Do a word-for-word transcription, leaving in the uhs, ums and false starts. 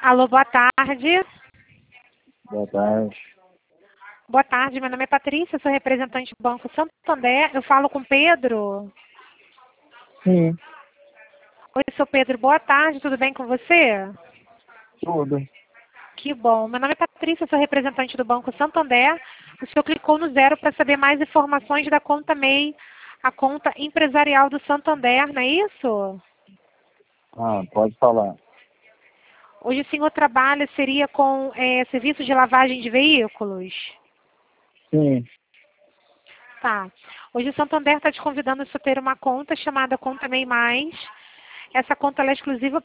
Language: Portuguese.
Alô, boa tarde. Boa tarde. Boa tarde, meu nome é Patrícia, sou representante do Banco Santander. Eu falo com Pedro. Sim, Oi, sou Pedro, boa tarde, tudo bem com você? tudo. Que bom. Meu nome é Patrícia, sou representante do Banco Santander. O senhor clicou no zero para saber mais informações da conta M E I, a conta empresarial do Santander, não é isso? Ah, pode falar. Hoje o senhor trabalha, seria com é, serviço de lavagem de veículos? Sim, Tá. Hoje o Santander está te convidando a ter uma conta chamada Conta M E I Mais. Essa conta ela é exclusiva